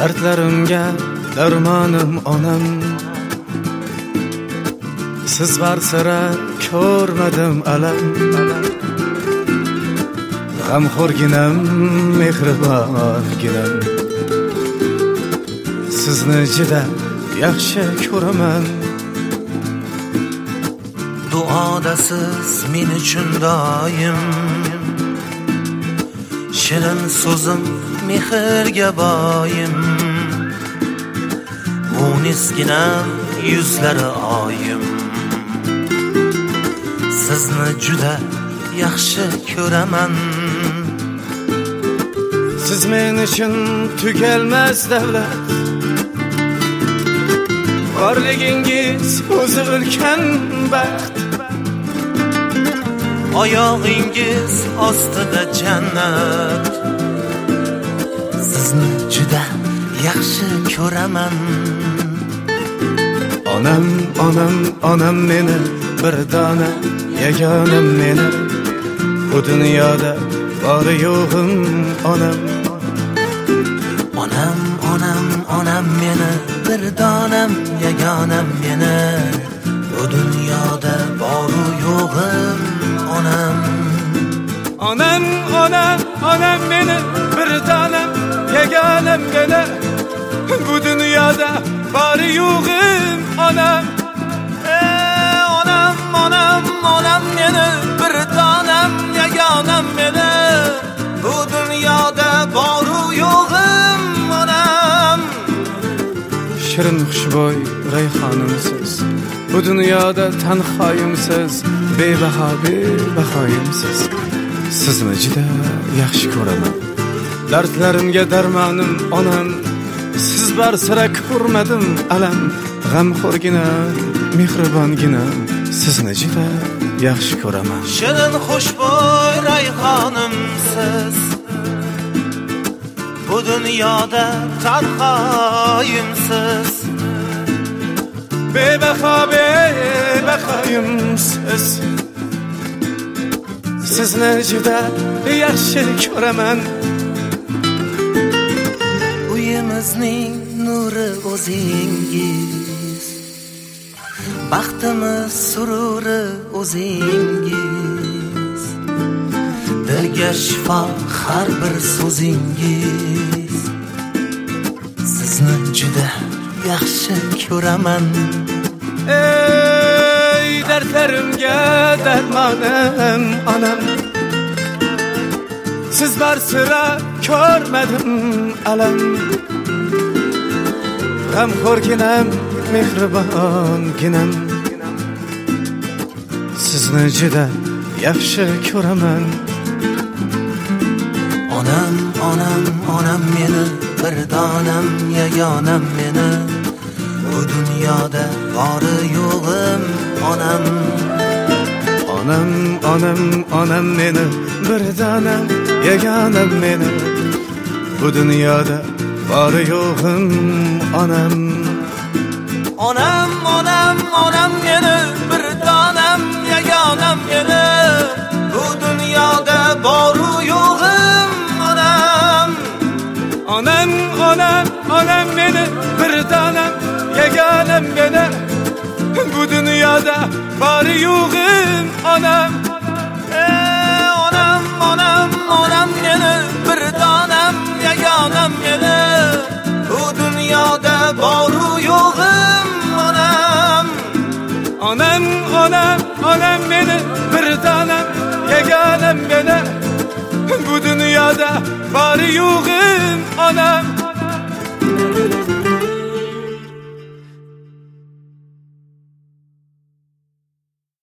Dardlarimga darmonim onam. Siz barsira ko'rmadim alam. G'amxo'rginam, mehribonginam. Sizni juda yaxshi ko'raman. Duoda siz men uchun doim, shirin so'zim mehrga boyim. Munisginam, yuzlari oyim. Sizni juda yaxshi ko'raman. Siz men uchun tugalmas davlat. Borligingiz o'zi ulkan baxt. Oyog'ingiz ostida jannat. Sizni juda yaxshi ko'raman. Onam, onam, onam meni, bir dona yagonam meni. Bu dunyoda bori yo'g'im onam. Onam, onam, onam meni, bir donam yagonam meni. Bu dunyoda bori yo'g'im onam. Onam, onam, onam meni, bir dona yagonam meni. Bu dunyoda bori yo'g'im onam. Onam, onam, onam meni, bir donam yagonam meni. Bu dunyoda bori yo'g'im onam. Shirin xushbo'y rayhonimsiz, bu dunyoda tanhoyimsiz, bebaho bebahoyimsiz. Sizni juda yaxshi ko'raman. Dardlarimga darmonim onam. Siz barsira ko'rmadim alam. G'amxo'rginam, mehribonginam. Sizni juda yaxshi ko'raman. Shirin xushbo'y rayhonimsiz, bu dunyoda tanhoyimsiz. Bebaho bebahoyimsiz. Sizni juda yaxshi ko'raman. Uyimizning nuri o'zingiz, baxtimiz sururi o'zingiz. Dilga shifo har bir so'zingiz. Sizni juda yaxshi ko'raman. Ey dardlarimga darmonim onam. Siz barsira ko'rmadim alam. G'amxo'rginam, mehribonginam. Sizni juda yaxshi ko'raman. Onam, onam, onam meni, bir donam yagonam meni. Bu dunyoda bori yo'g'im onam. Onam, onam, onam meni, bir donam yagonam meni. Bu dunyoda bori yo'g'im onam. Onam, onam, onam meni, bir donam yagonam meni. Bu dunyoda bori yo'g'im onam. Onam, onam, onam meni, bir donam yagonam meni. Bu dunyoda bori yo'g'im onam. Onam, onam, onam meni, bir donam yagonam meni. Bu dunyoda bori yo'g'im onam. Onam, onam, onam meni, bir donam yagonam meni. Bu dunyoda bori yo'g'im onam.